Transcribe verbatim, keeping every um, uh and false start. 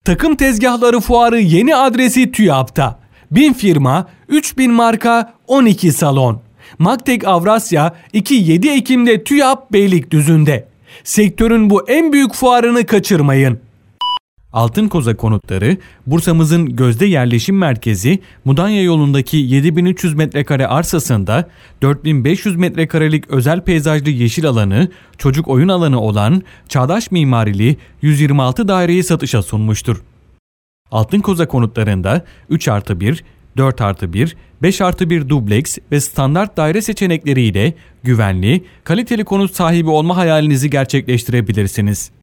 Takım Tezgahları Fuarı yeni adresi TÜYAP'ta. bin firma, üç bin marka, on iki salon. Maktek Avrasya iki yedi Ekim'de TÜYAP Beylikdüzü'nde. Sektörün bu en büyük fuarını kaçırmayın. Altın Koza Konutları, Bursa'mızın gözde yerleşim merkezi Mudanya yolundaki yedi bin üç yüz metrekare arsasında dört bin beş yüz metrekarelik özel peyzajlı yeşil alanı, çocuk oyun alanı olan çağdaş mimarili yüz yirmi altı daireyi satışa sunmuştur. Altın Koza Konutlarında üç artı bir, dört artı bir, beş artı bir dubleks ve standart daire seçenekleriyle güvenli, kaliteli konut sahibi olma hayalinizi gerçekleştirebilirsiniz.